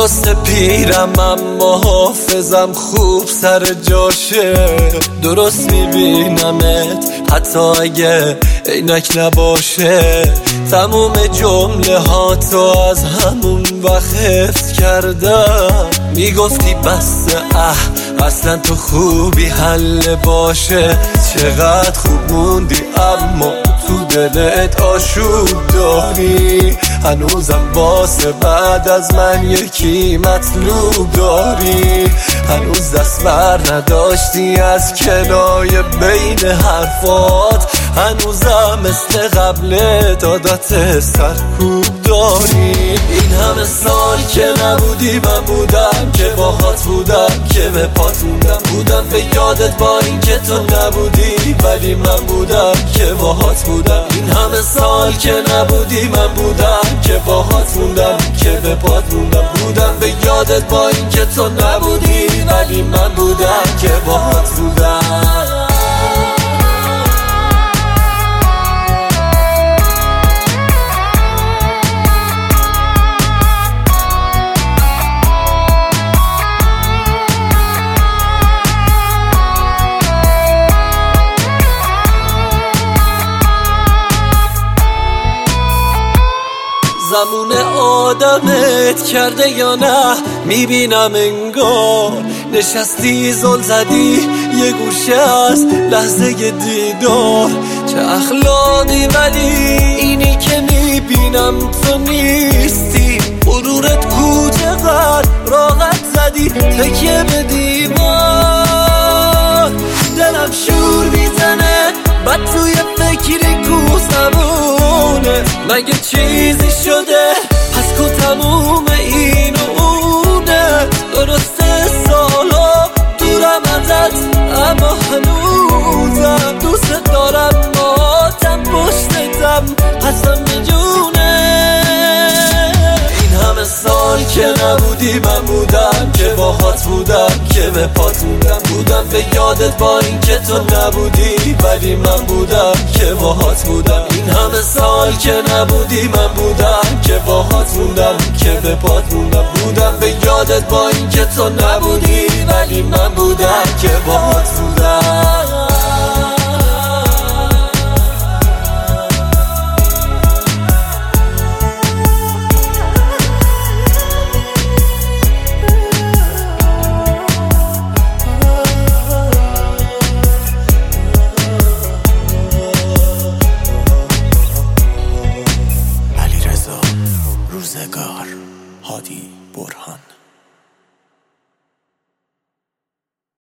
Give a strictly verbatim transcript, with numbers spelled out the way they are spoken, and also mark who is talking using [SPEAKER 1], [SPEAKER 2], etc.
[SPEAKER 1] درست پیرم اما حافظم خوب سر جاشه، درست میبینمت حتی اگه عینک نباشه. تموم جمله ها تو از همون وقت حفظ کردم، میگفتی بس اه اصلا تو خوبی حل باشه. چقدر خوب موندی اما تو دلت آشوب داری، هنوزم واسه بعد از من یکی مطلوب داری. هنوز دست بر نداشتی از کنای بین حرفات، هنوزم مثل قبل دادات سرکوب داری. این همه سال که نبودی من بودم که باهات بودم، که به پات موندم بودم به یادت با این که تو نبودی، ولی من بودم که باهات بودم. این همه سال که نبودی من بودم که باهات موندم، که به پات موندم بودم به یادت با این که تو نبودی، ولی من بودم که باهات بودم. زمون آدمت کرده یا نه میبینم انگار، نشستی زل زدی یه گوشه از لحظه دیدار. چه اخلاقی ولی اینی که میبینم تو نیستی، غرورت کو چقدر راحت زدی تکیه به دیوار. دلم شور میزنه بعد توی فکری کو زمونه، مگه چیزی شده پس کو تموم این و اونه. درسته سالا دورم ازت اما هنوزم دوست دارم، ماتم پشتتم قسم میجونه. این همه سال که نبودی من بودم که باهات بودم، که به پات موندم بودم به یادت با این که تو نبودی، ولی من بودم که باهات بودم. این همه سال که نبودی من بودم که باهات موندم، که به پات موندم بودم به یادت با این که تو نبودی، ولی من بودم که باهات بودم.
[SPEAKER 2] روزگار هادی برهان.